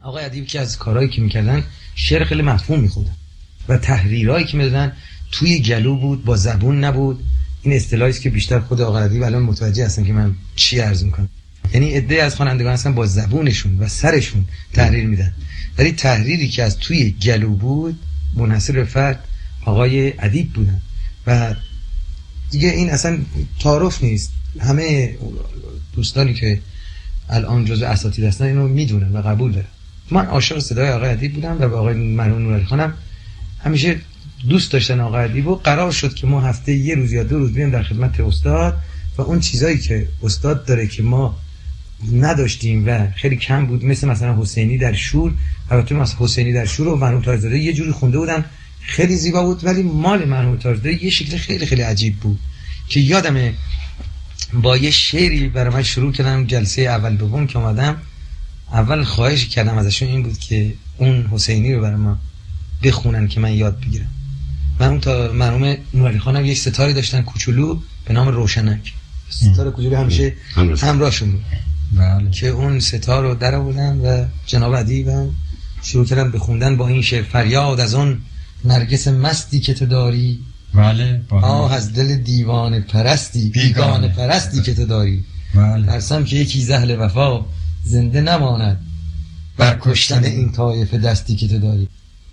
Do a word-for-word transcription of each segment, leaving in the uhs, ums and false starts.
آقای ادیب که از کارهایی که میکردن شعر خیلی مفهوم میخوندن و تحریرهایی که میدادن توی گلو بود، با زبون نبود. این اصطلاحی است که بیشتر خود آقای ادیب الان متوجه هستن که من چی عرض میکنم. یعنی عده از خوانندگان هستن با زبونشون و سرشون تحریر میدن، ولی تحریری که از توی گلو بود منحصر به فرد آقای ادیب بودن و دیگه این اصلا تعارف نیست. همه دوستانی که الان جزو اساتید هستن اینو میدونن و قبول دارن. من عاشق صدای آقای ادیب بودم و با آقای مرحوم نورعلی خانم همیشه دوست داشتن آقای ادیب و قرار شد که ما هفته یه روز یا دو روز بریم در خدمت استاد و اون چیزایی که استاد داره که ما نداشتیم و خیلی کم بود، مثل مثلا حسینی در شور. البته مثلا حسینی در شور و مرحوم تاج‌زاده یه جوری خونده بودن خیلی زیبا بود، ولی مال مرحوم تاج‌زاده یه شکل خیلی خیلی عجیب بود که یادمه با یه شعری برای من شروع کردم. جلسه اول دوم که اومدم اول خواهش کردم ازشون این بود که اون حسینی رو برای ما بخونن که من یاد بگیرم. من اون تا مرحوم نورعلی خانم یک ستاری داشتن کوچولو به نام روشنک، ستاره کوچولو همیشه همراهشون بود بله. که اون ستار رو در آوردن و جناب ادیب شروع کردن به خوندن با این شعر: فریاد از اون نرگس مستی که تو داری، بله آه از دل دیوانه پرستی بیگانه پرستی که تو داری، بله. ترسم که یکی زهل وفا زنده نماند بر کشتن این طایفه دستی که تو داری.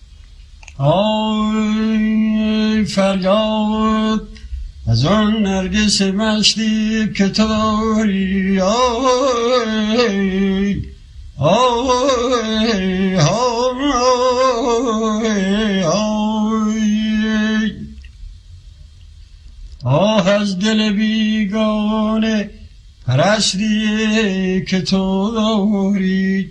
آی فریاد از آن نرگس مستی که تو داری، آی آی آی آی آه از دل بیگانه پرستی که تو داری،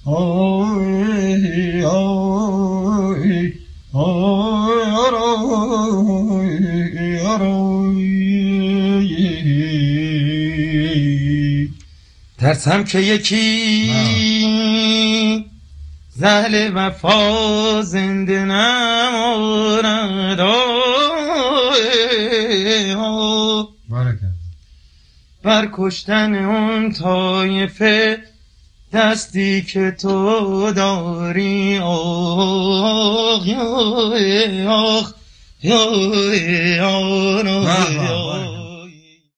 آی آی ترسم که یکی زهل وفا زنده نماند بر کشتن اون طایفه دستی که تو داری، آخ آخ آخ آخ